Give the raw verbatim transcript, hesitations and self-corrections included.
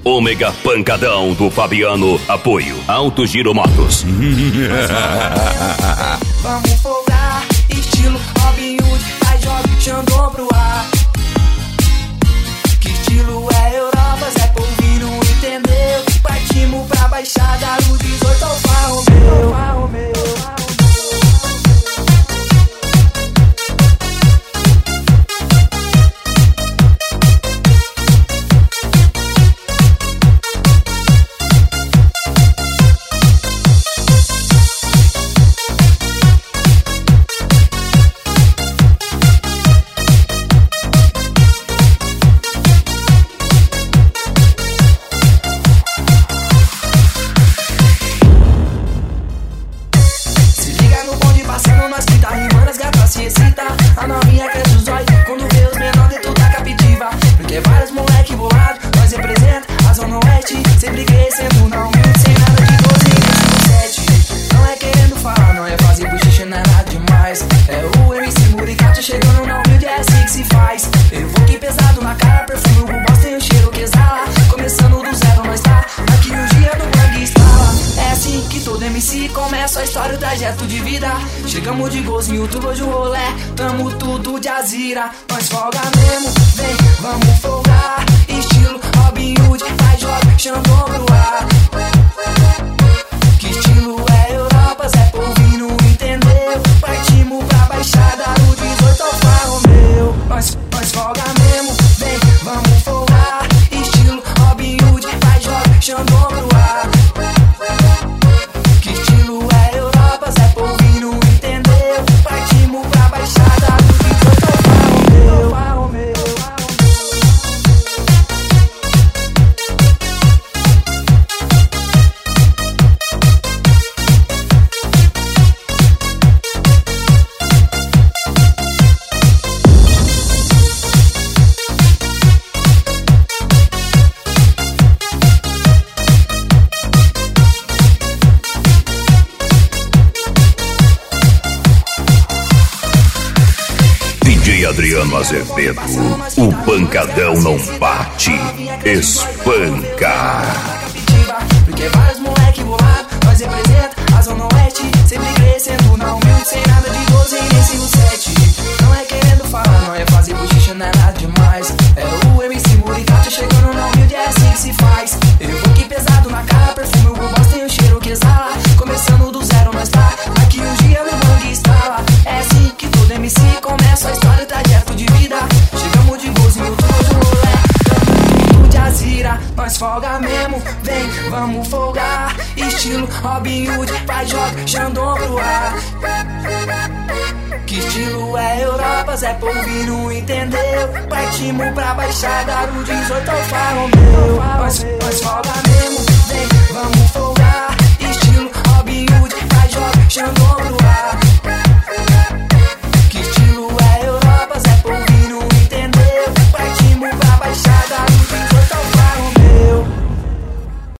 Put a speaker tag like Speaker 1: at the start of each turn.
Speaker 1: Ômega Pancadão do Fabiano. Apoio Auto Giro Motos.
Speaker 2: Vamos folgar, estilo Robin Hood, vai jogando pro ar. Que estilo é Europa, Zé Polvinho não entendeu. Partimos pra Baixada, no dezoito Alfa Romeo. Alfa Romeo. A novinha cresce os olhos quando vê os menores dentro da captiva. Porque vários moleque bolado, nós representa a Zona Oeste. Sempre crescendo na humilde, sem nada de doze nem sete. Não é querendo falar, não é fazer bochicha, não é nada demais. É o M C Muricato chegando na humilde, é assim que se faz. Eu vou que pesado na cara, perfume, o boss tem o cheiro que exala. Começando do zero, nós tá aqui o dia do bang instala. É assim que todo M C começa a história, o trajeto de vida. Chegamos de golzinho, tudo hoje o rolê. Tamo tudo de azira, nós folga mesmo. Vem, vamos folgar. Estilo Robin Hood, vai joga, Xandão pro ar. Que estilo é Europa, Zé Polvinho não entendeu. Partimos pra Baixada, no dezoito Alfa Romeo. Nós, nós folga mesmo. Vem, vamos folgar. Estilo Robin Hood, vai joga, Xandão pro ar. Que estilo é Europa, Zé Polvinho não entendeu. Partimos pra Baixada, no dezoito Alfa Romeo.
Speaker 1: D J Adriano Azevedo, o pancadão não bate, espanca.
Speaker 2: Porque vários moleque bolado, nós representa a Zona Oeste. Sempre crescendo na humilde, sem nada de doze nem cinco sete. Não é querendo falar, não é fazer bochicha, não é nada demais. É o M C Muricato chegando na humilde, é assim que se faz. Eu vou que pesado na cara, perfume, o boss tem o cheiro que exala. Começando do zero, nós tá aqui um dia no bang instala. É assim que todo M C começa a história, o trajeto de vida. Chegamos de golzinho, tudo hoje o rolê. Tamo tudo de azira, nós folga mesmo. Vem, vamos folgar. Estilo Robin Hood, vai joga, Xandão pro ar. Que estilo é Europa, Zé Polvinho não entendeu. Partimos pra Baixada, no dezoito Alfa Romeo. Nós, nós folga mesmo. Vem, vamos folgar.